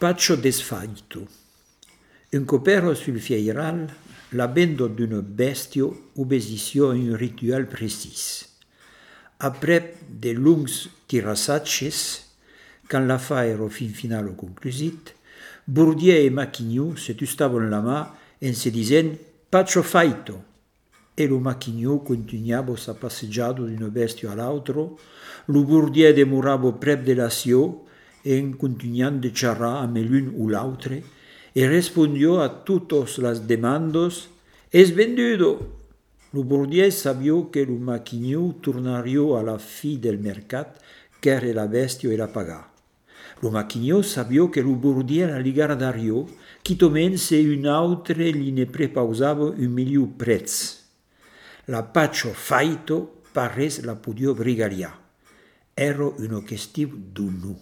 Paccio desfaito. Un copero sul fieiral, l'abendo d'un bestio obeissió a un ritual precis. Après de lungs tirassatges, quand l'affaire fin final conclusit, Bourdieu et Maquignou se tustavan la mà en se dicen «Paccio faito!» e lo Maquignou continuava sa passeggiata d'un bestio all'altro, lo Bourdieu demorava prep de la sió en continuant de charrar amb l'un o l'altre, e respondió a totes les demandes «Es vendudo!» Lo Bourdieu sabia que lo Maquignou tornaria a la fi del mercat car la bestio era pagar. Lo Maquignou sabia que lo Bourdieu la li guardaria, quitomen se un altre li ne prepausava un miliu prez. La Paccio faito parés la podia brigaria. Era una qüestió d'onu.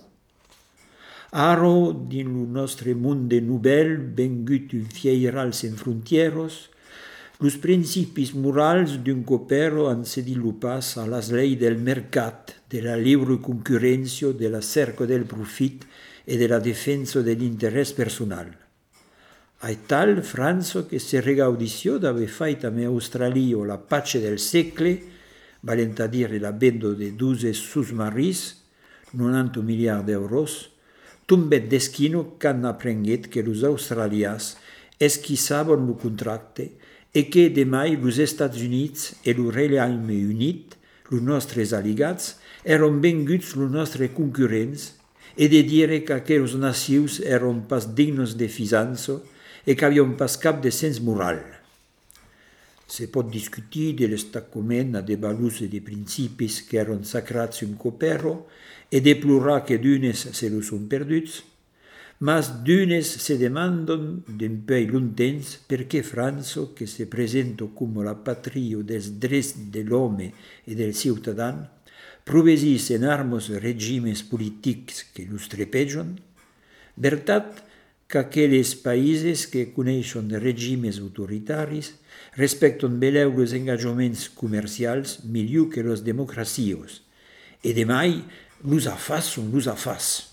Ara, din lo nostre monde novel, vengut un fieiral sen frontieros, los principis morals d'un copero han cedit lo pas a las leis del mercat, de la libre concurrència, de la cerca del profit e de la defensa de l'interès personal. A tal França che se regaudició d'aver fait amb Australia la pace del segle, valent a dire la venda de 12 submarins, 90 miliards d'euros, tombet d'esquino qu'han aprenguet que los australians esquissaven lo contracte e que demai los Estats Units e lo Regne Unit, los nostres aligats, eran venguts los nostres concurrents e de dire que aqueles nacions eran pas dignes de fiança e que havien pas cap de sens moral. Se pot discutir de l'estacament a de valors e de principis que eran sacrats un copero e deplorar que d'unes se los son perduts, mas d'unes se demanden d'un peu lontens per què França, que se presenta com la patria dels drets de l'home e del ciutadà, provesís en armes regimes politics que los trepegen, veritat que aquells països que coneixen regimes autoritaris respecten beleu els engagements comercials millor que les democracies, e demai los afas són los afas.